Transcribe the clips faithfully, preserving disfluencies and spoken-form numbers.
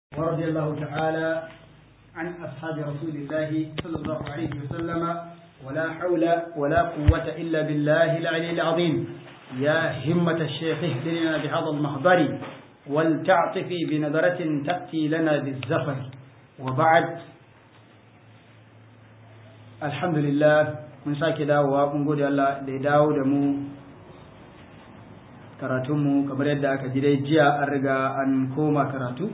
ورضي الله تعالى عن أصحاب رسول الله صلى الله عليه وسلم ولا حول ولا قوة إلا بالله العلي العظيم يا همة الشيخ اهدنا بهذا المحضر ولتعطفي بنظرة تأتي لنا بالزفر وبعد الحمد لله من sake dawowa mun gode Allah da ya dawo da mu karatunmu kamar yadda aka ji dai jiya an riga an koma karatu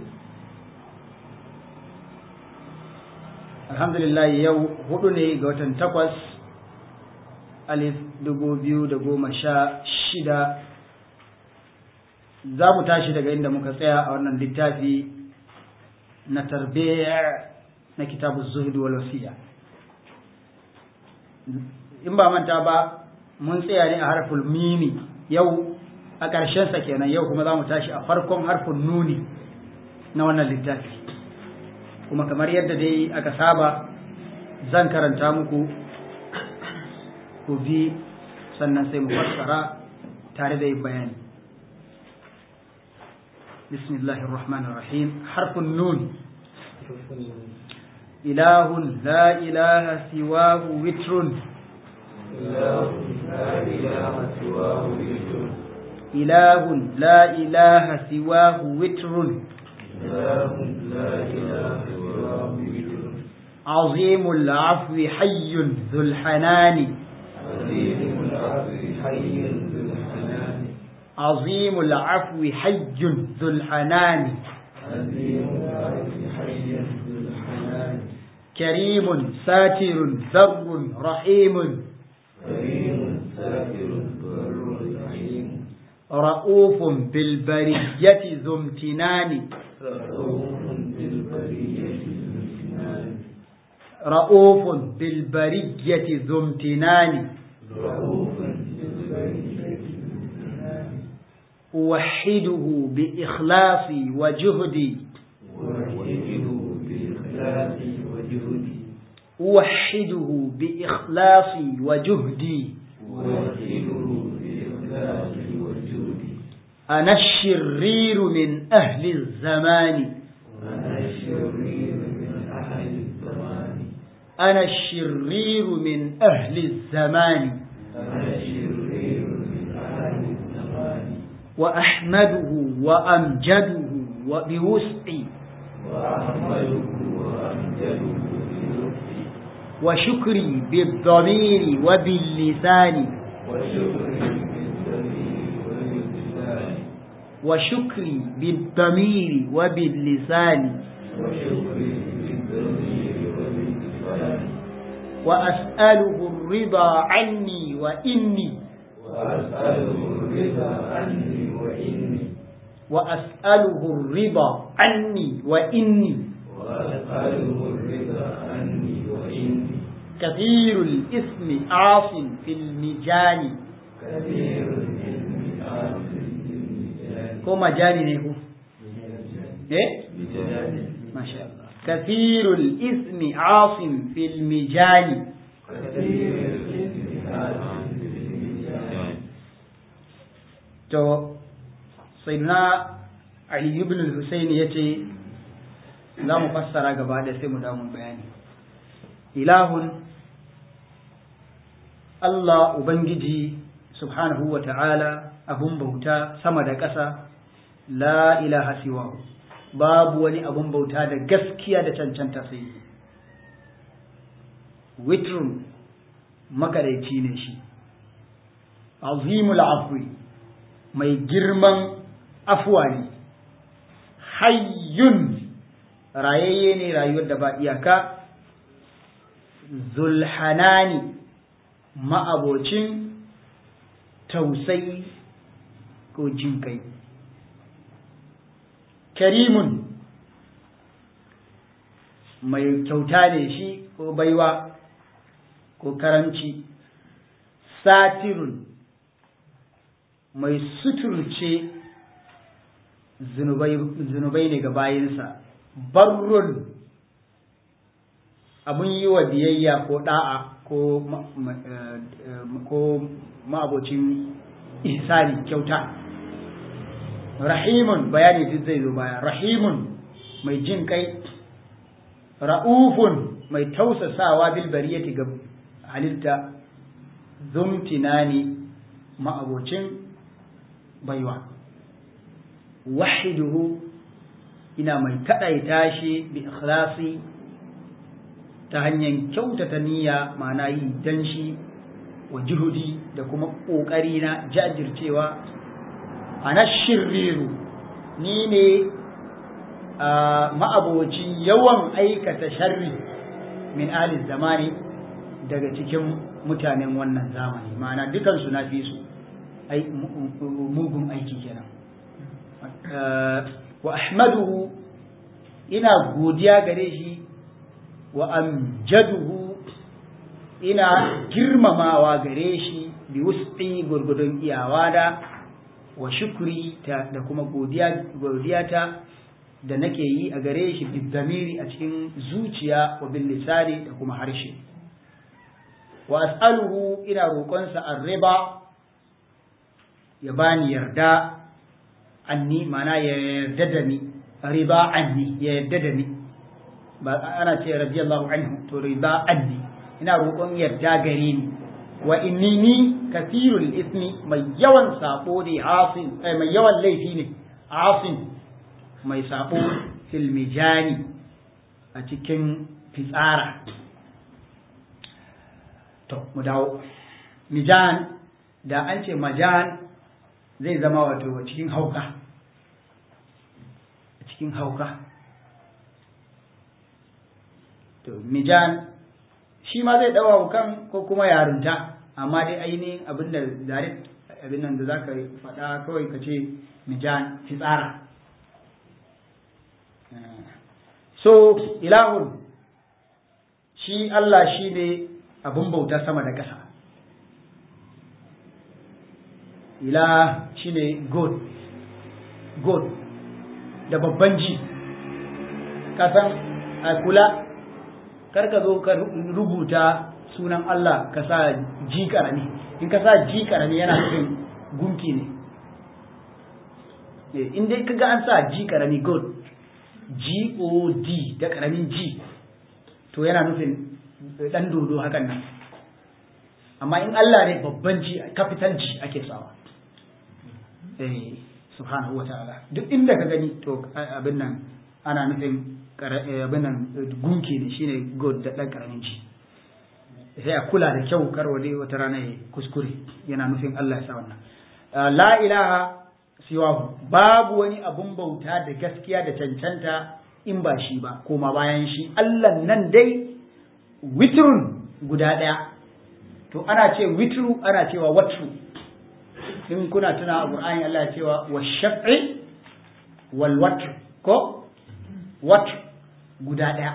alhamdulillah yau hudu ne ga watan takwas alif dubu biyu da goma sha shida za mu tashi daga inda muka tsaya a wannan littafi na tarbiyya na kitabu zuhud wal wasiya in ba manta ba mun tsaya ne a harful mimi yau a ƙarshen sa kenan yau kuma za mu tashi a farkon harfin nuni na wannan littafi kuma kamar yadda dai aka saba zan karanta muku ku bi sannan sai mu fassara tare da bayani bismillahir rahmanir rahim harfun nun ilahun la ilaha siwahu witrun ilahun la ilaha siwahu witrun ilahun la ilaha siwahu witrun عظيم العفو حي ذو الحنان عظيم العفو حي ذو الحنان عظيم العفو حي ذو الحنان عظيم العفو حي ذو الحنان كريم ساتر ذر رحيم كريم ساتر ذر رحيم رؤوف بالبرية ذو امتنان رؤوف بالبرية رؤوف بالبرية ذو امتنان رؤوف بالبرية أوحده بإخلاصي وجهدي أوحده بإخلاصي وجهدي أوحده بإخلاصي وجهدي أوحده بإخلاصي وجهدي أنا الشرير من أهل الزمان أنا الشرير من أهل الزمان أنا الشرير من أهل الزمان أنا الشرير من أهل الزمان وأحمده وأمجده وبوسعي وأحمده وأمجده بلطفي وشكري بالضمير وباللسان وشكري بالضمير وباللسان وشكري بالضمير وباللسان وشكري بالضمير وباللسان وأسأله الرضا عني وإني وأسأله الرضا عني وإني وأسأله الرضا عني وإني وأسأله الرضا عني وإني كثير الإثم عاص في المجان كثير الإثم آخر بالمجال كو مجاني نيكو إيه بجلال ما شاء الله كثير الإثم عاص في المجان كثير الإثم آخر بالمجال تو سيدنا علي بن الحسين يتي لا مفسر gaba da sai mu dawo bayani ilahun Allah ubangiji subhanahu wa ta'ala abun bauta sama da ƙasa la ilaha siwahu babu wani abun bauta da gaskiya da cancanta sai witrun makadaici ne shi azimul afwi mai girman afuwa ne hayyun rayayye ne rayuwar da ba iyaka zulhanani ma'abocin tausayi ko jinkai karimun mai kyauta ne shi ko baiwa ko karamci satirun mai suturce zunubai ne ga bayinsa barrun abun yi wa biyayya ko da'a ko ko ma'abocin ihsani kyauta rahimun bayani duk zai zo baya rahimun mai jin kai ra'ufun mai tausasawa bil bariyati ga halitta zumtinani ma'abocin baiwa wahiduhu ina mai kadaita shi bi ikhlasi ta hanyar kyautata niyya ma'ana yi dan shi wa juhudi da kuma kokari na jajircewa ana shirriru ni ne ma'abocin yawan aikata sharri min ahli zamani daga cikin mutanen wannan zamani ma'ana dukansu na fi su mugun aiki kenan wa ahmaduhu ina godiya gare shi wa amjaduhu ina girmamawa gare shi bi wus'i gurgudun iyawa da wa shukri ta da kuma godiya godiyata da nake yi a gare shi bi damiri a cikin zuciya wa bil lisani da kuma harshe wa as'aluhu ina roƙonsa arriba ya bani yarda anni mana ya yarda da ni riba anni ya yarda da ni ba ana ce radiyallahu anhu to riba anni ina roƙon yarda gare ni wa inni ni kathirul ismi mai yawan sabo ne asin mai yawan laifi ne asin mai sabo fil mijani a cikin fitsara to mu dawo mijan da an ce majan zai zama wato cikin hauka cikin hauka to mijan shi ma zai dawa haukan ko kuma yarunta amma dai ainihin abin da zare abin nan da za ka faɗa kawai ka ce mijan fitsara so ilahun shi Allah shi ne abin bauta sama da ƙasa ila shi ne god god da babban ji kasan a kula karka zo ka rubuta sunan Allah ka sa ji karami in ka sa ji karami yana nufin gunki ne in dai kaga an sa ji karami god G O D da karamin G to yana nufin dan dodo hakan nan amma in Allah ne babban G capital G ake sawa eh subhanahu wataala duk inda ka gani to abin nan ana nufin abin nan gunki ne shine god da dan karamin G sai a kula da kyau kar wani wata rana ya kuskure yana nufin Allah ya sa wannan la ilaha siwa babu wani abun bauta da gaskiya da cancanta in ba shi ba koma bayan shi Allah nan dai witrun guda ɗaya to ana ce witru ana cewa watru in kuna tuna a Qur'ani Allah ya cewa washaf'i wal watr ko watr guda ɗaya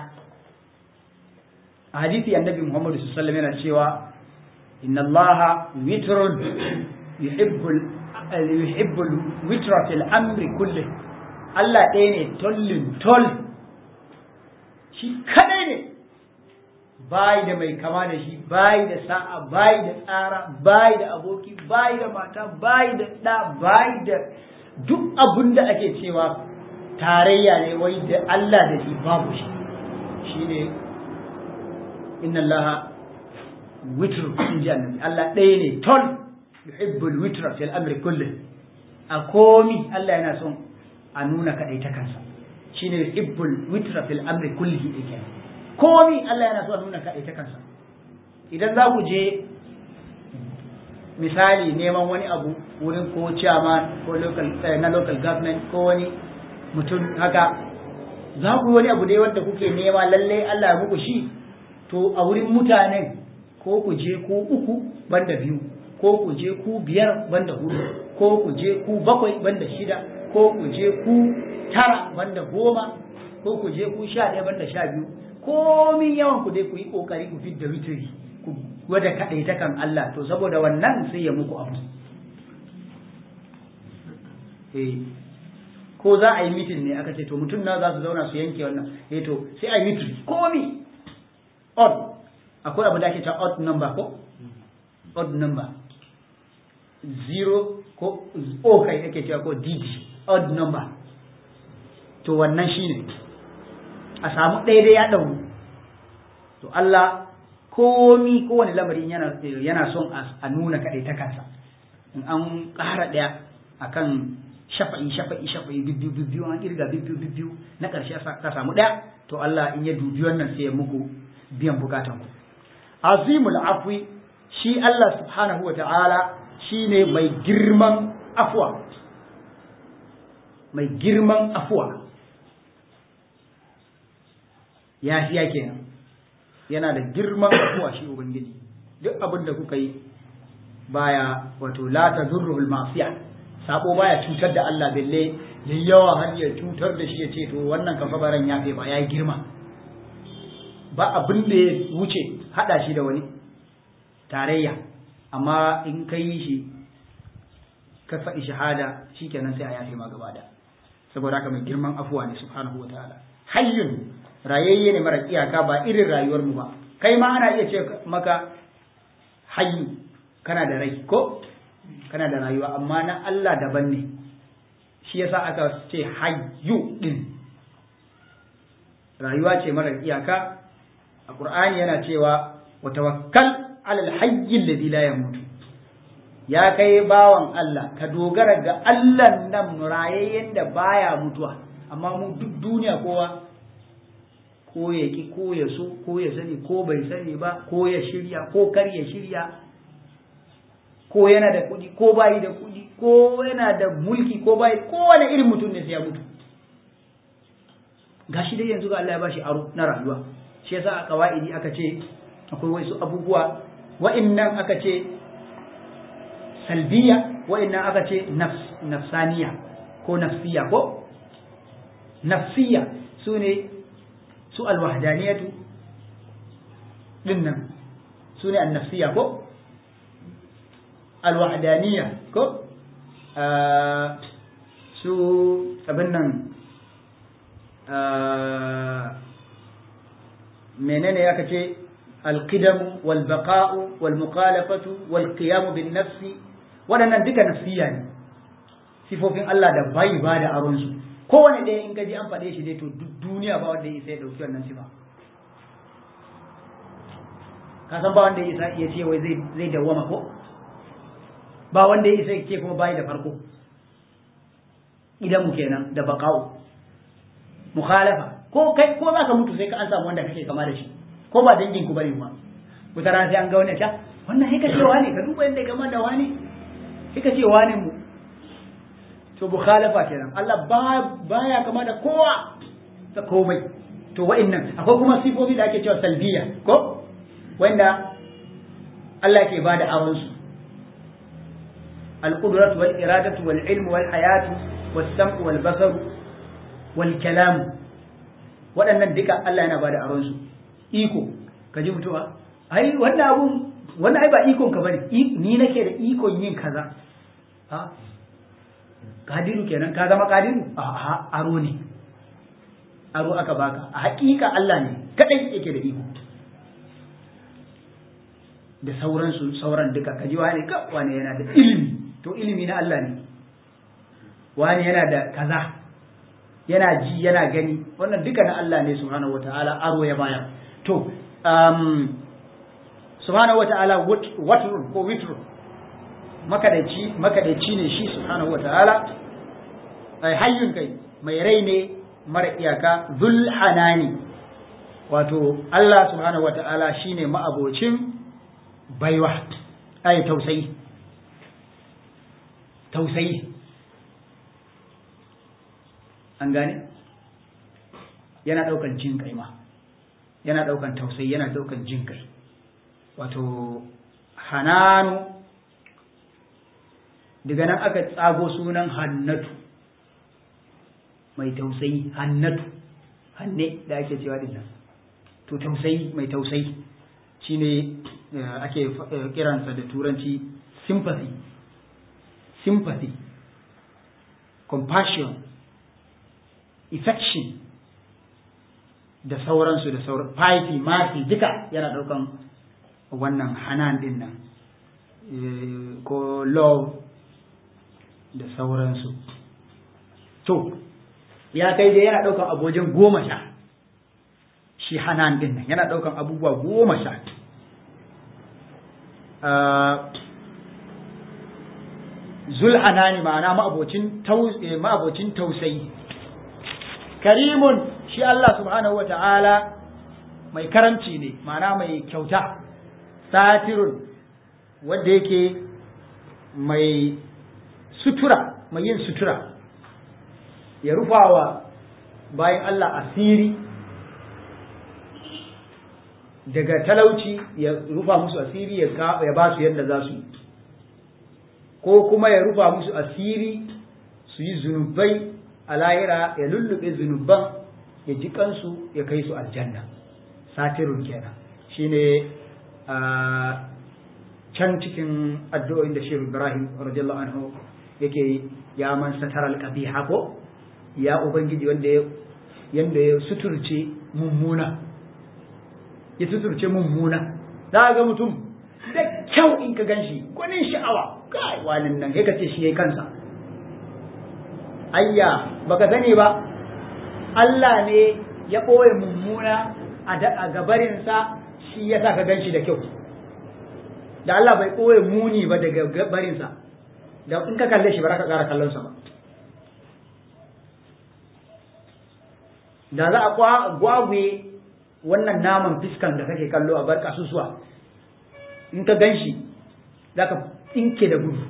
a hadisi annabi Muhammad sallallahu alaihi wasallam yana cewa inna Allaha witrun yuhibbul yuhibbul witra fil amri kulli Allah ɗaya ne tollin toll shi kadai ne bai da mai kama da shi bai da sa'a bai da tsara bai da aboki bai da mata bai da ɗa bai da duk abun da ake cewa tarayya ne wai da Allah da shi babu shi shine inna Allah witru in ji annabi Allah ɗaya ne toll yuhibbul witra fil amri kulli a komi Allah yana son a nuna kadai ta kansa shine yuhibbul witra fil amri kulli yake komi Allah yana son a nuna kadai ta kansa idan za ku je misali neman wani abu wurin ko chairman ko local na local government ko wani mutum haka za ku wani abu dai wanda kuke nema lalle Allah ya muku shi to a wurin mutanen ko ku je ku uku banda biyu ko ku je ku biyar banda hudu ko ku je ku bakwai banda shida ko ku je ku tara banda goma ko ku je ku sha ɗaya banda sha biyu komin yawan ku dai ku yi kokari ku fidda witiri ku gwada kaɗai ta kan Allah to saboda wannan sai ya muku abu eh ko za a yi mitin ne aka ce to mutum na za su zauna su yanke wannan eh to sai a yi witiri komi odd akwai abu da ake cewa odd number ko odd number zero ko o kai ake cewa ko digit odd number to wannan shine a samu daidai ya ɗauru to Allah komi kowane lamarin yana yana son a nuna kaɗai ta kansa in an ƙara ɗaya akan shafa'i shafa'i shafa'i bibbiyu bibbiyu an irga bibbiyu bibbiyu na ƙarshe ka samu ɗaya to Allah in ya dubi wannan sai ya muku biyan bukatan ku azimul afwi shi Allah subhanahu wa ta'ala shine mai girman afwa mai girman afwa ya shi yake yana da girman afwa shi ubangiji duk abin da kuka yi baya wato la tadurruhul ma'siyah sabo baya cutar da Allah belle yayi yawa har ya cutar da shi ya ce to wannan kan baran ya kai ba yayi girma ba abin da ya wuce hada shi da wani tarayya amma in kai shi ka faɗi shahada shikenan sai a yafe ma gaba da saboda haka mai girman afuwa ne subhanahu wataala hayyun rayayye ne mara iyaka ba irin rayuwar mu ba kai ma ana iya ce maka hayyu kana da rai ko kana da rayuwa amma na Allah daban ne shi yasa aka ce hayyu din rayuwa ce mara iyaka a Qur'ani yana cewa wa tawakkal alal hayyi alladhi la yamut ya kai bawan Allah ka dogara ga Allah nan rayayyen da baya mutuwa amma mu duk duniya kowa ko ya ki ko ya so ko ya sani ko bai sani ba ko ya shirya ko kar ya shirya ko yana da kuɗi ko bayi da kuɗi ko yana da mulki ko bayi kowane irin mutum ne sai ya mutu gashi dai yanzu ga Allah ya bashi aro na rayuwa shi yasa a kawaidi aka ce akwai wasu abubuwa wa'annan aka ce salbiya wa'annan aka ce nafs nafsaniya ko nafsiya ko nafsiya sune su alwahdaniyatu dinnan sune annafsiya ko alwahdaniya ko su abin nan menene aka ce alqidam wal baqa'u wal mukhalafatu wal qiyam bin nafsi wadannan duka nafsiya ne sifofin Allah da bai ba da aron su kowane ɗaya in gaji an faɗe shi dai to duk duniya ba wanda ya isa ya dauki wannan sifa ka san ba wanda ya isa ya ce wai zai zai dawwama ko ba wanda ya isa ce kuma bai da farko idan mu kenan da baqa'u mukhalafa ko kai ko za ka mutu sai ka an samu wanda kake kama da shi ko ba dangin ku bane ba wata ran sai an ga wani ta wannan sai ka ce wani ka duba yadda kama da wani sai ka ce wani mu to mukhalafa kenan Allah ba baya kama da kowa da komai to wa'annan akwai kuma sifofi da ake cewa salbiya ko wanda Allah ke bada awon su al-qudratu wal iradatu wal ilmu wal hayatu was sam'u wal basaru wal kalam waɗannan duka Allah yana bada aron su iko ka ji mutuwa ai wannan abun wannan ai ba ikon ka bane ni nake da ikon yin kaza ha kadiru kenan ka zama kadiru a aro ne aro aka baka a hakika Allah ne kadai yake da iko da sauransu sauran duka kaji wani ka wani yana da ilimi to ilimi na Allah ne wani yana da kaza yana ji yana gani wannan duka na Allah ne subhanahu wataala aro ya baya to um, subhanahu wataala watr ko witr makadaci makadaci ne shi subhanahu wataala ai hayyun kai mai rai ne mara iyaka zul hanani wato Allah subhanahu wataala shine ma'abocin baiwa ai tausayi tausayi an gane yana daukan jin kai ma yana daukan tausayi yana daukan jin kai wato hananu daga nan aka tsago sunan hannatu mai tausayi hannatu hanne da ake cewa din nan to tausayi mai tausayi shine ake kiransa da turanci sympathy sympathy compassion affection da sauransu da sauran piety mercy duka yana daukan wannan hanan din nan ko love da sauransu to ya kai dai yana daukan abojin goma sha shi hanan din nan yana daukan abubuwa goma sha zul hanani ma'ana ma'abocin ma'abocin tausayi. Karimun shi Allah subhanahu wa ta'ala mai karamci ne ma'ana mai kyauta. Satirun wanda yake mai sutura mai yin sutura ya rufawa bayan Allah asiri daga talauci ya rufa musu asiri ya ba su yadda za su yi ko kuma ya rufa musu asiri su yi zunubai a lahira ya lullube zunuban ya ji kansu ya kai su aljanna. Satirun kenan shine a can cikin addu'o'in da Shehu Ibrahim radiyallahu anhu yake ya man satar alqabiha ko ya ubangiji wanda ya yanda ya suturce mummuna ya suturce mummuna za ga mutum da kyau in ka ganshi gwanin sha'awa kai walin nan sai ka ce shi yayi kansa ayya baka sani ba Allah ne ya ɓoye mummuna a gabarinsa shi yasa ka ganshi da kyau da Allah bai ɓoye muni ba daga gabarinsa da in ka kalle shi ba za ka ƙara kallonsa ba da za a gwagwe wannan naman fiskan da kake kallo a bar kasusuwa in ka ganshi za ka tsinke da gudu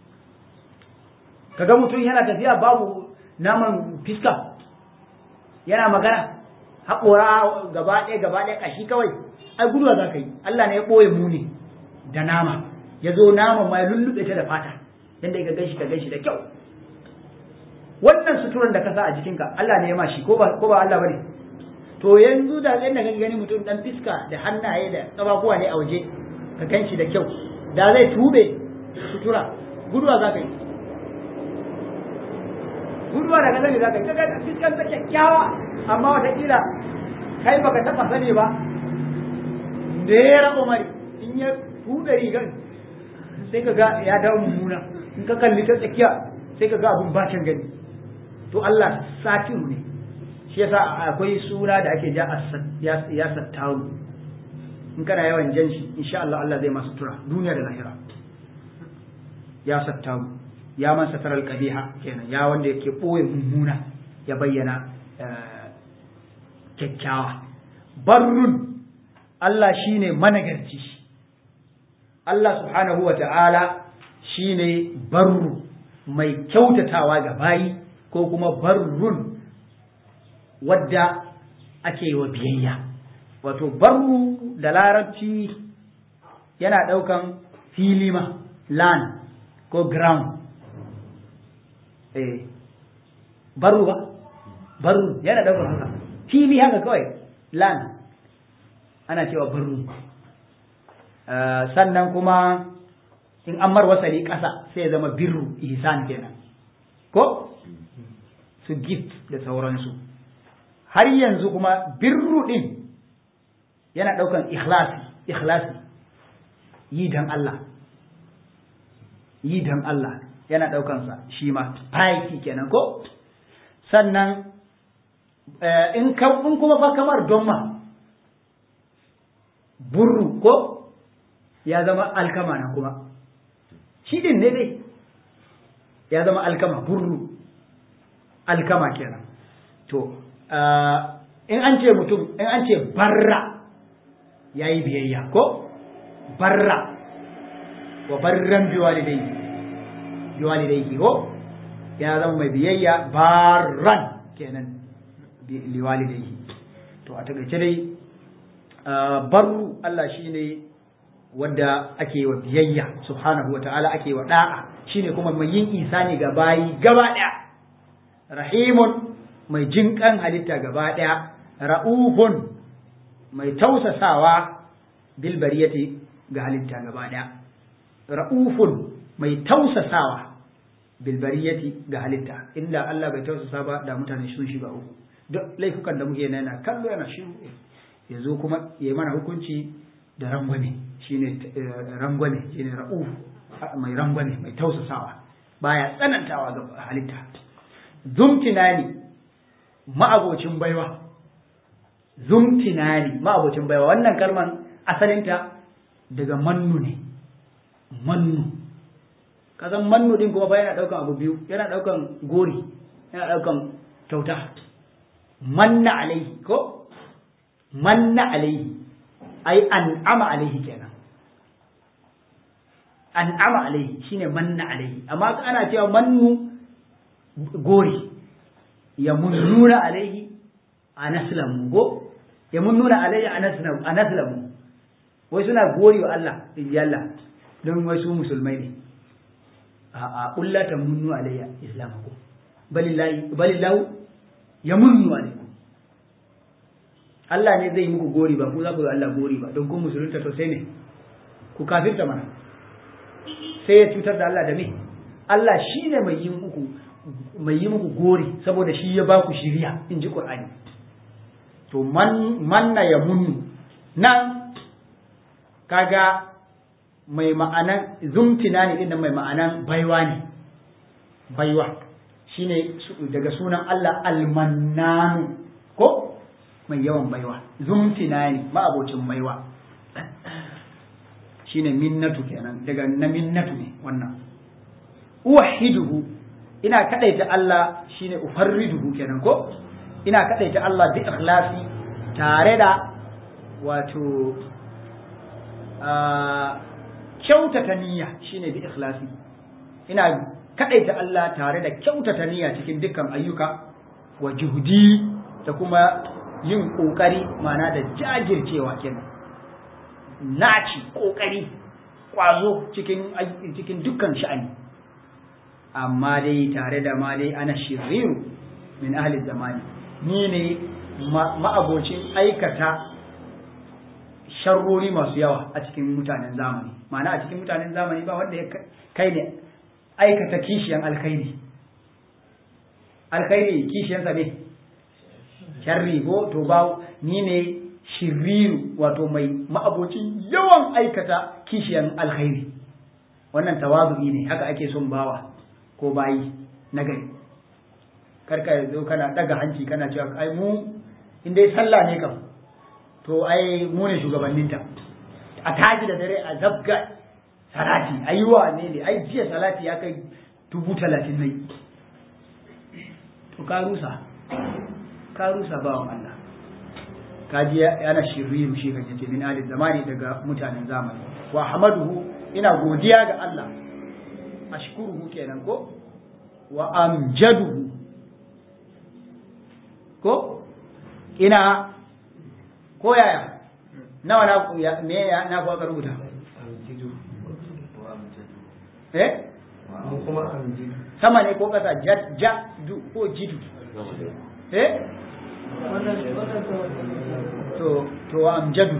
kaga mutum yana tafiya babu naman fiska yana magana haƙora gaba ɗaya gaba ɗaya ƙashi kawai ai guduwa za ka yi Allah ne ya ɓoye muni da nama ya zo nama ma ya lullube ta da fata yadda ka ganshi ka ganshi da kyau wannan suturan da ka sa a jikinka Allah ne ya ma shi ko ba ko ba Allah bane to yanzu da yadda ka gani mutum dan fiska da hannaye da kafafuwa ne a waje ka ganshi da kyau da zai tube sutura guduwa za ka yi guduwa da ka sani za ka yi kaga fiskan ta kyakkyawa amma wataƙila kai baka taɓa sani ba da ya rabu mari in ya buɗe rigar sai ka ga ya dawo mummuna in ka kalli ta tsakiya sai ka ga abun bacin gani to Allah satiru ne shi yasa akwai suna da ake ja ya sattaru in kana yawan jan shi insha Allah Allah zai masu tura duniya da lahira ya sattaru ya man satar alqabiha kenan ya wanda yake boye mummuna ya bayyana kyakkyawa barrun Allah shine managarci Allah subhanahu wa ta'ala shine barru mai kyautatawa ga bayi ko kuma barrun wadda ake wa biyayya wato barru da larabci yana ɗaukan fili ma land ko ground eh barru ba barru yana ɗaukan haka fili haka kawai land ana cewa barru uh, sannan kuma in an mar wasali ƙasa sai ya zama birru ihsan kenan ko su gift da sauransu har yanzu kuma birru din yana ɗaukan ikhlasi ikhlasi yi dan Allah yi dan Allah yana ɗaukansa shi ma piety kenan ko sannan in kuma fa kamar donma burru ko ya zama alkama na kuma shi din ne dai ya zama alkama burru alkama kenan to in an ce mutum in an ce barra ya yi biyayya ko barra wa barran biwalidai biwalidai ko ya zama mai biyayya barran kenan liwalidai to a takaice dai barru Allah shine wanda ake wa biyayya subhanahu wata'ala ake wa da'a shine kuma mai yin isani ga bayi gaba daya rahimun mai jinkan halitta gaba daya ra'ufun mai tausasawa bil bariyati ga halitta gaba daya ra'ufun mai tausasawa bil bariyati ga halitta inda Allah bai tausasa ba da mutane sun shiga uku duk laifukan da muke yana kallo yana shiru yazo kuma yayi mana hukunci da rangwame shine rangwame shine ra'uf mai rangwame mai tausasawa baya tsanantawa ga halitta zumtinani ma'abocin baiwa zumtinani ma'abocin baiwa. Wannan kalman asalinta daga mannu ne, mannu. Kasan mannu din kuma fa yana daukan abu biyu, yana daukan gori, yana daukan kyauta. Manna alaihi ko manna alaihi ai an'ama alaihi kenan. An'ama alaihi shine manna alaihi, amma ana cewa mannu gori. Ya munnuna alaihi anaslamu go ya munnuna alaihi anaslamu anaslamu wai suna gori wa Allah in Allah don wai su musulmai ne. a a ulla ta munnu alayya islamakum balillahi balillahu ya munnu alaikum. Allah ne zai muku gori ba ku za ku yi Allah gori ba don kun musulunta to sai ne ku kafirta mana, sai ya cutar da Allah da me. Allah shine mai yin muku mai yi muku gori saboda shi ya ba ku shiriya in ji Qur'ani. To man manna ya munnu nan kaga mai ma'anan zumtina ne inda mai ma'anan baiwa ne, baiwa shine daga sunan Allah almannanu ko mai yawan baiwa. Zumtina ne ma'abocin baiwa shine minnatu kenan, daga na minnatu ne wannan. Uwahiduhu ina kadaita Allah shine ufarriduhu kenan ko ina kadaita Allah bi ikhlasi tare da wato kyautata niyya shine bi ikhlasi. Ina kadaita Allah tare da kyautata niyya cikin dukkan ayyuka wa juhudi da kuma yin kokari mana da jajircewa kenan, naci kokari kwazo cikin cikin dukkan sha'ani. Amma dai tare da ma dai ana shiriru min ahli zamani, ni ne ma'abocin aikata sharrori masu yawa a cikin mutanen zamani. Ma'ana a cikin mutanen zamani ba wanda ya kai ne aikata kishiyan alkhairi. Alkhairi kishiyansa ne sharri ko to ba ni ne shiriru wato mai ma'abocin yawan aikata kishiyan alkhairi. Wannan tawazu'i ne, haka ake son bawa ko bayi na gari. Karka zo kana daga hanci kana cewa ai mu in dai sallah ne kam to ai mu ne shugabanninta, a taji da dare a zabga salati ayiwa ne ne ai jiya salati ya kai dubu talatin nai. To ka rusa ka rusa bawan Allah, ka ji yana shiriyu shi kan yace min alil zamani daga mutanen zamani. Wa hamaduhu ina godiya ga Allah, ashkuruhu kenan ko wa amjaduhu ko ina ko yaya nawa na ya me ya na ko aka rubuta eh kuma amjidu sama ne ko kasa jad du ko jidu eh to to amjadu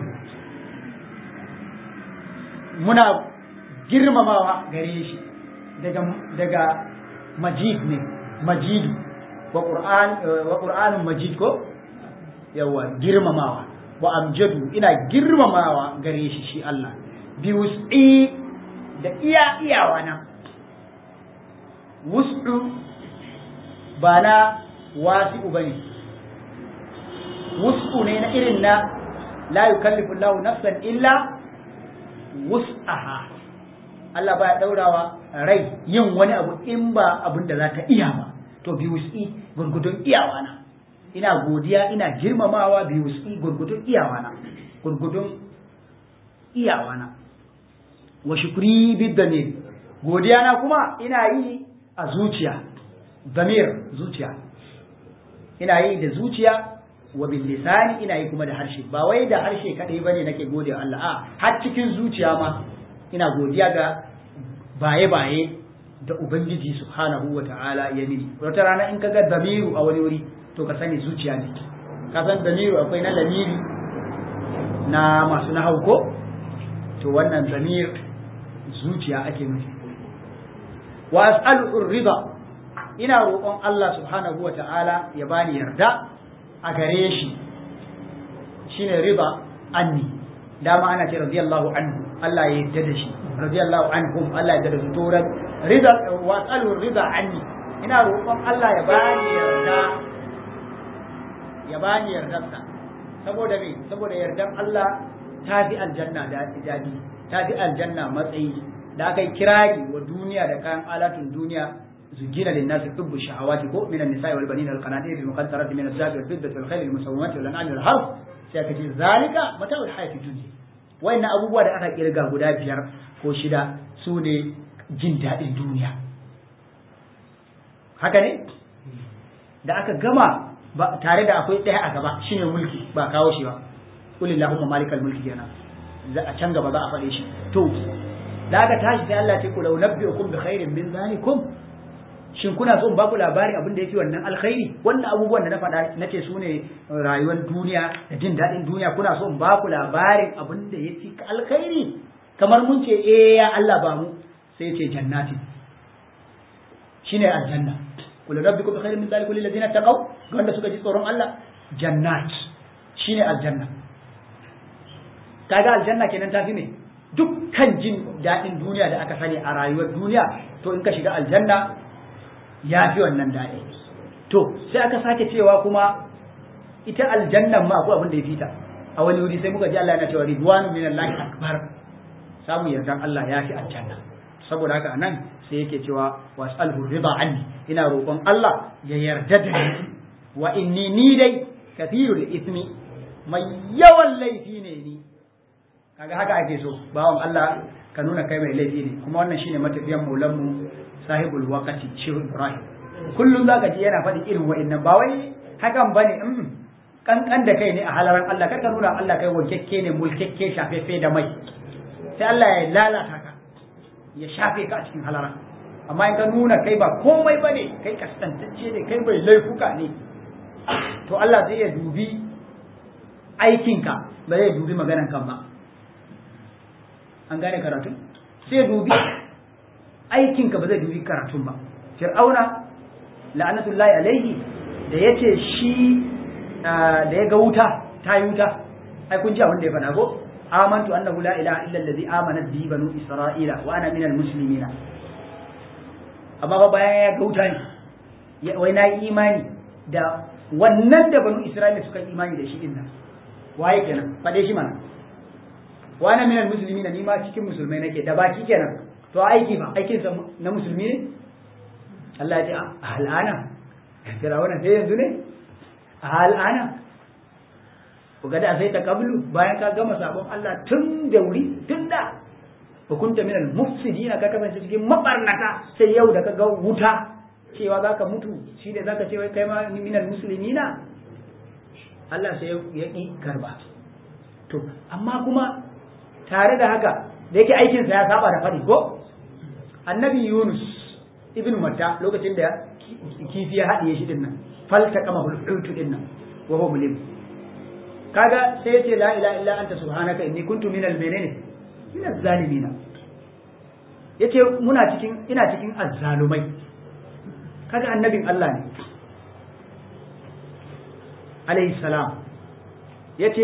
muna girmamawa gare shi daga daga majid ne majidu wa qur'an wa qur'anun majid ko yawa girmamawa wa amjadu ina girmamawa gare shi shi Allah bi wus'i da iya iyawa na. Wus'u ba na wasi'u bane, wus'u ne na irin na la yukallifu Allahu nafsan illa wus'aha. Allah ba ya daurawa rai yin wani abu in ba abin da za ta iya ba. To bi wus'i gurgudun iyawa na, ina godiya ina girmamawa bi wus'i gurgudun iyawa na, gurgudun iyawa na. Wa shukri bid damir, godiya na kuma ina yi a zuciya, damir zuciya, ina yi da zuciya. Wa bil lisani ina yi kuma da harshe, ba wai da harshe kadai bane nake gode wa Allah, a har cikin zuciya ma ina godiya ga baye baye da ubangiji subhanahu wa ta'ala ya mini. Wata rana in kaga damiru a wani wuri to ka sani zuciya ne. Ka san damiru akwai na lamiri na masu nahau ko to wannan damir zuciya ake nufi. Wa as'alu rida, ina roƙon Allah subhanahu wa ta'ala ya bani yarda a gare shi, shine riba anni, dama ana ce radiyallahu anhu, Allah ya yarda da shi, radiyallahu anhum, Allah ya yarda da su. To rida wa as'alu rida anni, ina roƙon Allah ya bani yarda ya bani yardarsa saboda me saboda yardan Allah ta fi aljanna da jadi ta fi aljanna matsayi da aka yi kirari wa duniya da kayan alatun duniya zujina lin nasi hubbu shahawati ko min an-nisa'i wal banina wal qanatir al muqaddarati min az-zahabi wal fiddati wal khayl al musawwamati wal an'ami wal harth sai aka ce zalika mata'ul hayati dunya wayannan abubuwa da aka kirga guda biyar ko shida su ne jin daɗin duniya haka ne da aka gama tare da akwai ɗaya a gaba shine mulki ba kawo shi ba kulillahumma malikal mulki kenan za a can gaba za a faɗe shi to da aka tashi sai Allah ya ce ku law nabbiukum bi khairin min zalikum shin kuna so in ba ku labarin abin da yake wannan alkhairi wannan abubuwan da na faɗa nace su ne rayuwar duniya da jin daɗin duniya kuna so in ba ku labarin abin da yake alkhairi kamar mun ce eh ya Allah ba mu sai ya ce jannati shine aljanna qul rabbikum bi khairin min zalikum lil ladina taqaw wanda suka ji tsoron Allah jannat shine aljanna kaga aljanna kenan tafi me dukkan jin daɗin duniya da aka sani a rayuwar duniya to in ka shiga aljanna ya fi wannan daɗi to sai aka sake cewa kuma ita aljannan ma akwai abin da ya fita a wani wuri sai muka ji Allah yana cewa ridwanu minallahi akbar samu yardan Allah ya fi aljanna saboda haka anan sai yake cewa wasalhu rida anni ina roƙon Allah ya yarda da ni wa inni ni dai kathirul ismi mai yawan laifi ne ni kaga haka ake so bawon Allah ka nuna kai mai laifi ne kuma wannan shine matafiyan maulan mu sahibul waqati shehu Ibrahim kullum zaka ji yana faɗi irin wa'annan ba wai hakan bane in kankan da kai ne a halaran Allah kar ka nuna Allah kai wankekke ne mulkekke shafefe da mai sai Allah ya lalata ka ya shafe ka a cikin halaran amma in ka nuna kai ba komai bane kai kaskantacce ne kai bai laifuka ne to Allah zai ya dubi aikinka ba zai dubi maganan kan ba an gane karatun sai dubi aikinka ba zai dubi karatun ba fir'auna la'anatullahi alaihi da yace shi da ya ga wuta ta yi wuta ai kun ji abin da ya faɗa ko amantu annahu la ilaha illa allazi amanat bihi banu isra'ila wa ana minal muslimina amma ba bayan ya ga wuta ne wai na yi imani da wannan da banu isra'ila suka imani da shi din nan waye kenan faɗe shi mana wa ana minal muslimina ni ma cikin musulmai nake da baki kenan to aiki ba aikin sa na musulmi ne Allah ya ce a hal'ana firawuna sai yanzu ne a hal'ana ku ga da sai ta kablu bayan ka gama sabon Allah tun da wuri tun da hukunta minal mufsidina ka kasance cikin mabarnata sai yau da ka ga wuta cewa zaka mutu shi ne zaka ce wai kai ma minal muslimina Allah sai ya ki karba to amma kuma tare da haka da yake aikinsa ya saba da faɗi ko annabi yunus ibn matta lokacin da kifi ya haɗiye shi dinnan falta kama hulhutu dinnan wa huwa mulim kaga sai yace la ilaha illa anta subhanaka inni kuntu minal menene minaz zalimina yace muna cikin ina cikin azzalumai kaga annabin Allah ne alayhi salam yace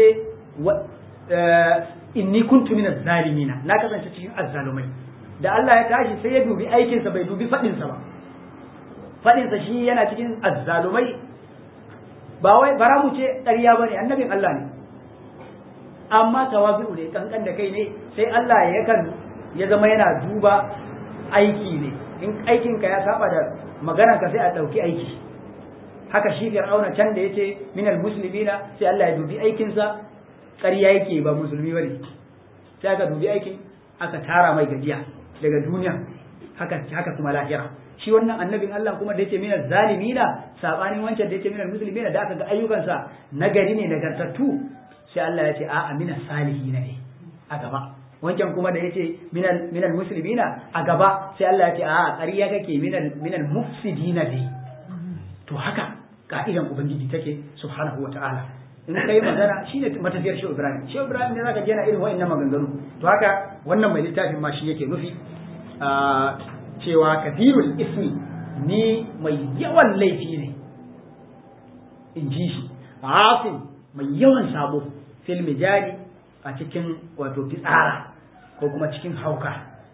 inni kuntu minaz zalimina na kasance cikin azzalumai da Allah ya tashi sai ya dubi aikinsa bai dubi faɗinsa ba faɗinsa shi yana cikin azzalumai ba wai bara mu ce ƙarya bane annabin Allah ne amma tawazu ne kankan da kai ne sai Allah ya kan ya zama yana duba aiki ne in aikinka ya saba da maganar ka sai a ɗauki aiki haka shi fir'auna can da yace minal muslimina sai Allah ya dubi aikinsa ƙarya yake ba musulmi bane sai aka dubi aikin aka tara mai gajiya daga duniya haka haka kuma lahira shi wannan annabin Allah kuma da yake minal zalimina sabanin wancan da yake minal muslimina da aka ga ayyukansa nagari ne nagartattu sai Allah ya ce a'a minas salihina ne a gaba wancan kuma da yace minal minal muslimina a gaba sai Allah ya ce a'a ƙarya kake minal minal mufsidina ne to haka ka'idan ubangiji take subhanahu wata'ala in kai magana shine matafiyar Shehu Ibrahim Shehu Ibrahim ne zaka ji yana irin wa'annan maganganu to haka wannan mai littafin ma shi yake nufi cewa kathirul ismi ni mai yawan laifi ne in ji shi asin mai yawan sabo fil mijari a cikin wato fitsara ko kuma cikin hauka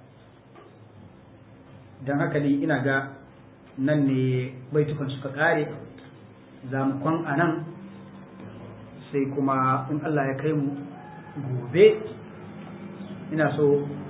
don haka ne ina ga nan ne baitukan suka kare za mu kwan a nan sai kuma in Allah ya kai mu gobe ina so